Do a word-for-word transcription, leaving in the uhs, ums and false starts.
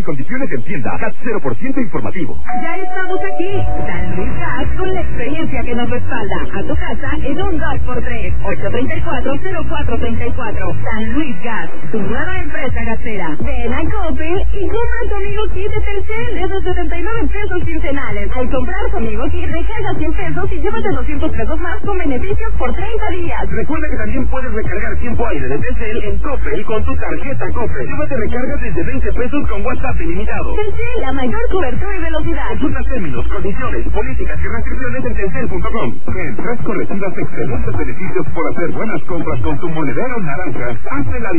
y condiciones en tienda. C A T cero por ciento informativo. Ya estamos aquí. San Luis Gas, con la experiencia que nos respalda. A tu casa en un dos por tres. ocho tres cuatro, cero cuatro tres cuatro. San Luis Gas, tu nueva empresa gasera. Ven a Coppel y compra conmigo kit de Telcel. Es de setenta y nueve pesos quincenales. Al comprar conmigo kit, recarga cien pesos y llévate doscientos pesos más con beneficios por treinta días. Recuerda que también puedes recargar tiempo aire de Telcel en Coppel con tu tarjeta Coppel. Llévate recargas desde veinte pesos con WhatsApp ilimitado. Telcel, la mayor cobertura y velocidad. Consulta términos, condiciones, políticas y restricciones en telcel punto com. En Fresco recibas excelentes beneficios por hacer buenas compras con tu monedero naranja. Hazte la